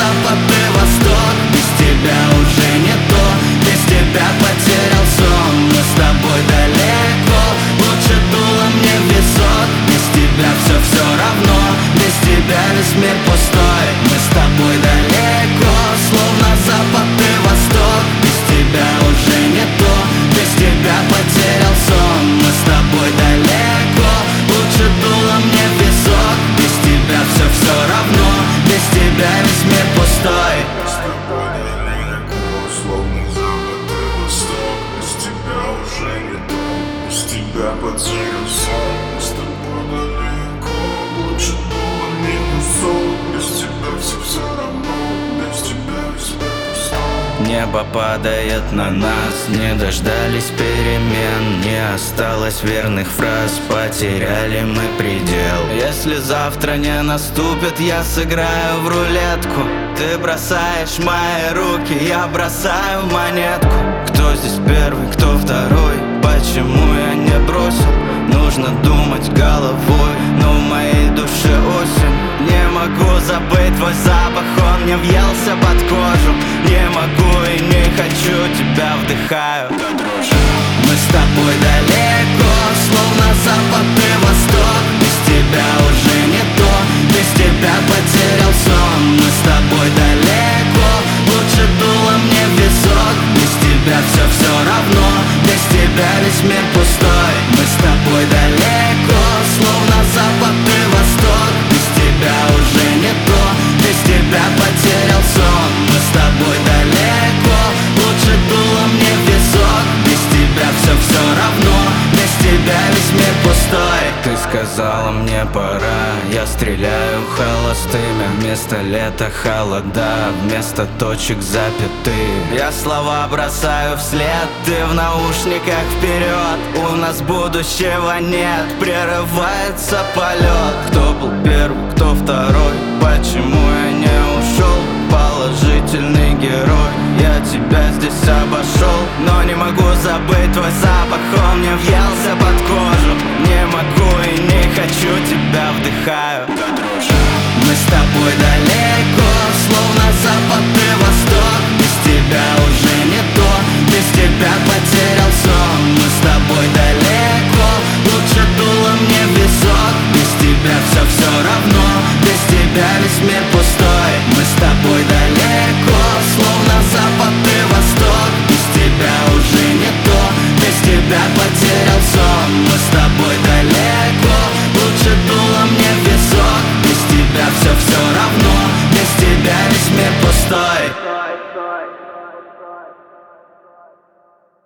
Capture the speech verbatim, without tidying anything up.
запад и восток. Без тебя уже не то, без тебя потерял сон. Мы с тобой далеко, лучше дуло мне в висок. Без тебя все все равно, без тебя весь мир пустой. Мы с тобой далеко, словно запад и восток. Без тебя уже не то, без тебя потерял сон. Мы с тобой далеко, лучше дуло мне в висок. Без тебя все все равно, без тебя весь мир пустой. Мы с тобой далеко, словно запад и восток. Без тебя уже не то, без тебя потерял сон. Мы с тобой далеко, лучше дуло мне в висок. Без тебя все все равно, без тебя весь мир пустой. Небо падает на нас, не дождались перемен. Не осталось верных фраз, потеряли мы предел. Если завтра не наступит, я сыграю в рулетку. Ты бросаешь мои руки, я бросаю монетку. Кто здесь первый, кто второй? Почему я не бросил? Нужно думать головой, но в моей душе осень. Не могу забыть твой запах, он мне въелся под кожу. Не могу и не хочу, тебя вдыхаю до дрожи. Мы с тобой далеко, словно запад и восток. Без тебя уже не то, без тебя потерял сон. Мы с тобой далеко, лучше дуло мне в висок. Без тебя все все равно, без тебя весь мир пустой. Мы с тобой далеко, словно запад и восток. Без тебя уже не то, без тебя потерял сон. Мы с тобой далеко, лучше дуло мне в висок. Без тебя все все равно, без тебя весь мир пустой. Ты сказала мне пора, я стреляю холостыми. Вместо лета холода, вместо точек запятые. Я слова бросаю вслед, ты в наушниках вперед. У нас будущего нет, прерывается полет. Кто был первый, кто второй? Почему я не ушел? Положительный герой, я тебя здесь обошел. Но не могу забыть твой запах, он мне въелся под кожу. Не могу и не хочу, тебя вдыхаю до дрожи. Мы с тобой далеко, словно запад и восток. Без тебя уже не то, без тебя потерял сон. Мы с тобой далеко, лучше дуло мне в висок. Без тебя все все равно, без тебя весь мир пустой. Мы с тобой далеко, словно запад и восток. Без тебя уже не то, без тебя потерял сон. Мы с тобой